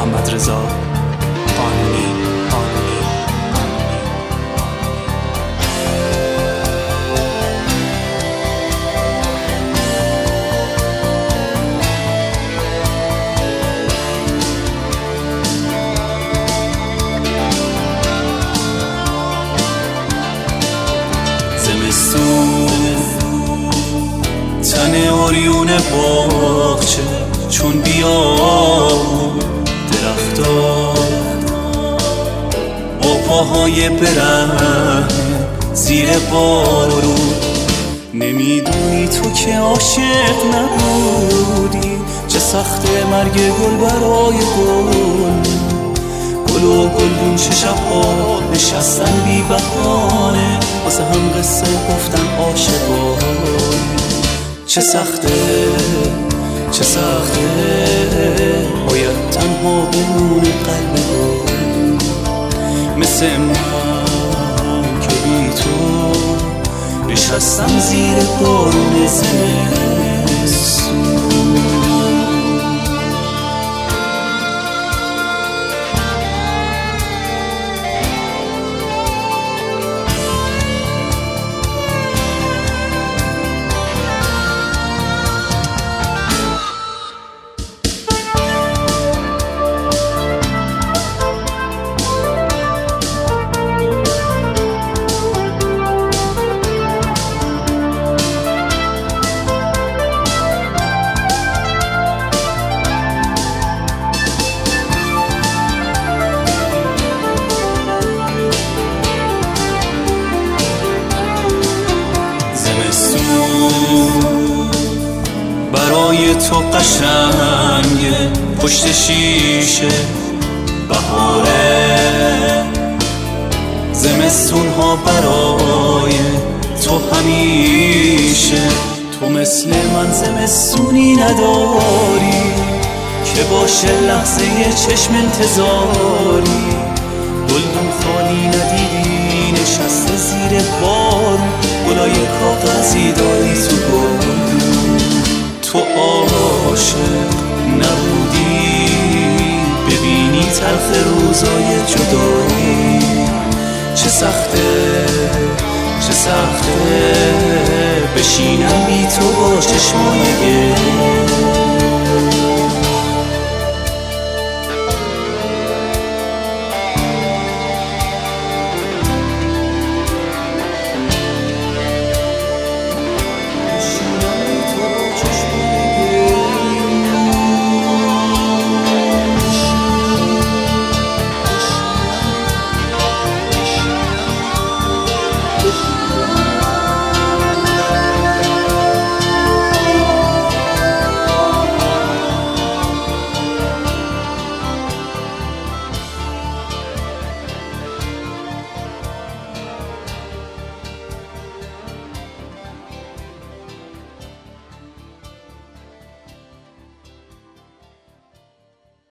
محمد رضا قانونی. تن اوریون باغچه چون بیابون درختار با پاهای برهنه زیر بارون. نمیدونی تو که عاشق نبودی، چه سخته مرگ گل برای گل و گلدون چه شبها نشستن بی بهانه واسه هم قصه گفتن عاشقانه. چه سخته باید تنها بمونه قلب گل مثل من که بی تو نشستم زیر بارون زمستون. برای تو قشنگه پشت شیشه بهاره، زمستون ها برای تو همیشه. تو مثل من زمستونی نداری که باشه لحظه چشم انتظاری. گلدون خالی ندیدی نشسته زیر بارون، گلای کاغذی داری تو گلدون. تو عاشق نبودی ببینی تلخ روزای جدایی. چه سخته بشینم بی تو با چشمای گل